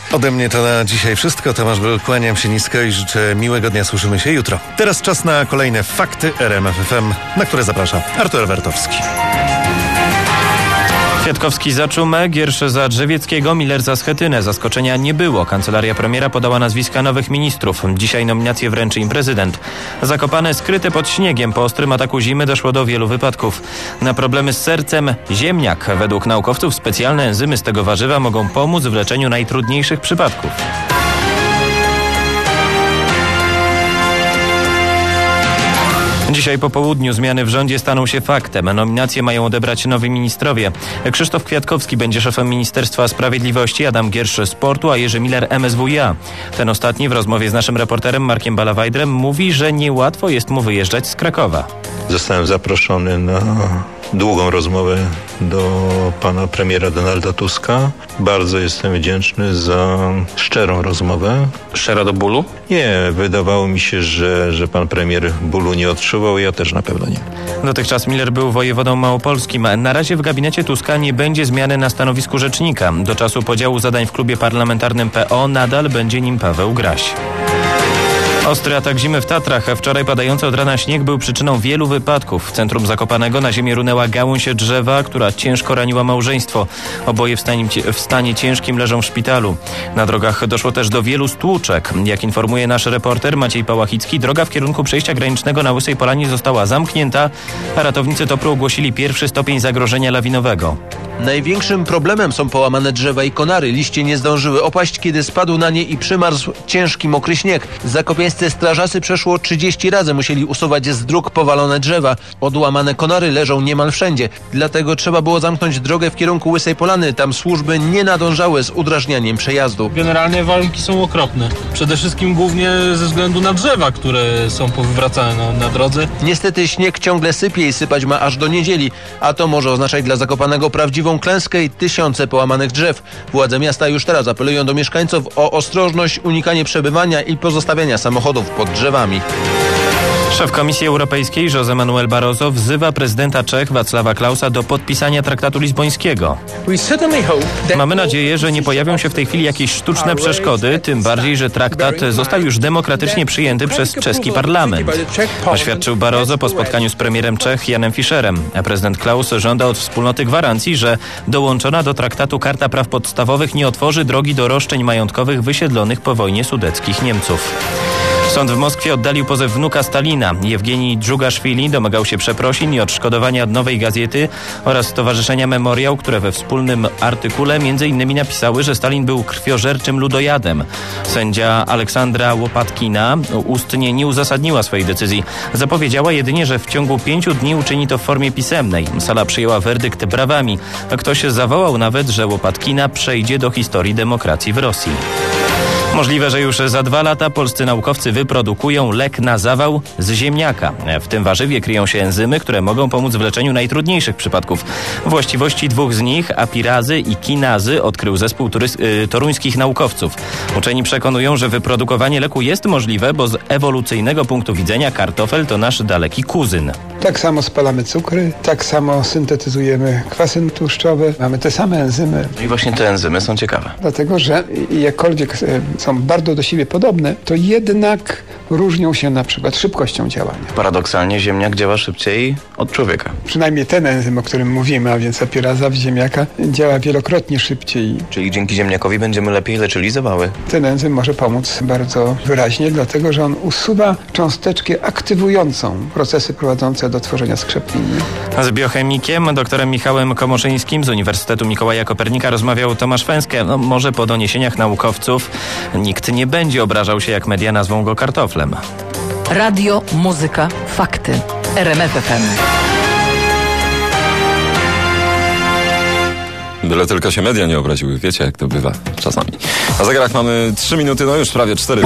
Ode mnie to na dzisiaj wszystko. Tomasz Byl, kłaniam się nisko i życzę miłego dnia. Słyszymy się jutro. Teraz czas na kolejne fakty RMF FM, na które zaprasza Artur Wertowski. Kwiatkowski za Czumę, Giersz za Drzewieckiego, Miller za Schetynę. Zaskoczenia nie było. Kancelaria premiera podała nazwiska nowych ministrów. Dzisiaj nominacje wręczy im prezydent. Zakopane skryte pod śniegiem. Po ostrym ataku zimy doszło do wielu wypadków. Na problemy z sercem ziemniak. Według naukowców specjalne enzymy z tego warzywa mogą pomóc w leczeniu najtrudniejszych przypadków. Dzisiaj po południu zmiany w rządzie staną się faktem. Nominacje mają odebrać nowi ministrowie. Krzysztof Kwiatkowski będzie szefem Ministerstwa Sprawiedliwości, Adam Giersz Sportu, a Jerzy Miller MSWiA. Ten ostatni w rozmowie z naszym reporterem Markiem Balawajdrem mówi, że niełatwo jest mu wyjeżdżać z Krakowa. Zostałem zaproszony na długą rozmowę do pana premiera Donalda Tuska. Bardzo jestem wdzięczny za szczerą rozmowę. Szczera do bólu? Nie, wydawało mi się, że pan premier bólu nie odczuwał, ja też na pewno nie. Dotychczas Miller był wojewodą małopolskim. Na razie w gabinecie Tuska nie będzie zmiany na stanowisku rzecznika. Do czasu podziału zadań w klubie parlamentarnym PO nadal będzie nim Paweł Graś. Ostry atak zimy w Tatrach. Wczoraj padający od rana śnieg był przyczyną wielu wypadków. W centrum Zakopanego na ziemię runęła gałąź drzewa, która ciężko raniła małżeństwo. Oboje w stanie ciężkim leżą w szpitalu. Na drogach doszło też do wielu stłuczek. Jak informuje nasz reporter Maciej Pałachicki, droga w kierunku przejścia granicznego na Łysej Polanie została zamknięta, a ratownicy TOPR-u ogłosili pierwszy stopień zagrożenia lawinowego. Największym problemem są połamane drzewa i konary. Liście nie zdążyły opaść, kiedy spadł na nie i przymarzł ciężki, mokry śnieg. Zakopiańscy strażacy przeszło 30 razy musieli usuwać z dróg powalone drzewa. Odłamane konary leżą niemal wszędzie. Dlatego trzeba było zamknąć drogę w kierunku Łysej Polany. Tam służby nie nadążały z udrażnianiem przejazdu. Generalnie warunki są okropne. Przede wszystkim głównie ze względu na drzewa, które są powywracane na drodze. Niestety śnieg ciągle sypie i sypać ma aż do niedzieli. A to może oznaczać dla Zakopanego prawdziwą klęskę i tysiące połamanych drzew. Władze miasta już teraz apelują do mieszkańców o ostrożność, unikanie przebywania i pozostawiania samochodów pod drzewami. Szef Komisji Europejskiej José Manuel Barroso wzywa prezydenta Czech Václava Klausa do podpisania traktatu lizbońskiego. Mamy nadzieję, że nie pojawią się w tej chwili jakieś sztuczne przeszkody, tym bardziej, że traktat został już demokratycznie przyjęty przez czeski parlament. Oświadczył Barroso po spotkaniu z premierem Czech Janem Fischerem. Prezydent Klaus żąda od wspólnoty gwarancji, że dołączona do traktatu Karta Praw Podstawowych nie otworzy drogi do roszczeń majątkowych wysiedlonych po wojnie sudeckich Niemców. Sąd w Moskwie oddalił pozew wnuka Stalina. Jewgenij Dżugaszwili domagał się przeprosin i odszkodowania od Nowej Gazety oraz Stowarzyszenia Memoriał, które we wspólnym artykule m.in. napisały, że Stalin był krwiożerczym ludojadem. Sędzia Aleksandra Łopatkina ustnie nie uzasadniła swojej decyzji. Zapowiedziała jedynie, że w ciągu 5 dni uczyni to w formie pisemnej. Sala przyjęła werdykt brawami. Ktoś zawołał nawet, że Łopatkina przejdzie do historii demokracji w Rosji. Możliwe, że już za 2 lata polscy naukowcy wyprodukują lek na zawał z ziemniaka. W tym warzywie kryją się enzymy, które mogą pomóc w leczeniu najtrudniejszych przypadków. Właściwości 2 z nich, apirazy i kinazy, odkrył zespół toruńskich naukowców. Uczeni przekonują, że wyprodukowanie leku jest możliwe, bo z ewolucyjnego punktu widzenia kartofel to nasz daleki kuzyn. Tak samo spalamy cukry, tak samo syntetyzujemy kwasy tłuszczowe. Mamy te same enzymy. I właśnie te enzymy są ciekawe. Dlatego, że jakkolwiek są bardzo do siebie podobne, to jednak różnią się na przykład szybkością działania. Paradoksalnie ziemniak działa szybciej od człowieka. Przynajmniej ten enzym, o którym mówimy, a więc apiraza w ziemniaka, działa wielokrotnie szybciej. Czyli dzięki ziemniakowi będziemy lepiej leczyli zawały. Ten enzym może pomóc bardzo wyraźnie, dlatego że on usuwa cząsteczkę aktywującą procesy prowadzące do tworzenia skrzepniny. Z biochemikiem, doktorem Michałem Komoszyńskim z Uniwersytetu Mikołaja Kopernika rozmawiał Tomasz Fęskę. Może po doniesieniach naukowców nikt nie będzie obrażał się, jak media nazwą go kartoflem. Radio, muzyka, fakty. RMF FM. Byle tylko się media nie obraziły. Wiecie, jak to bywa czasami. Na zegarach mamy 3 minuty, no już prawie 4.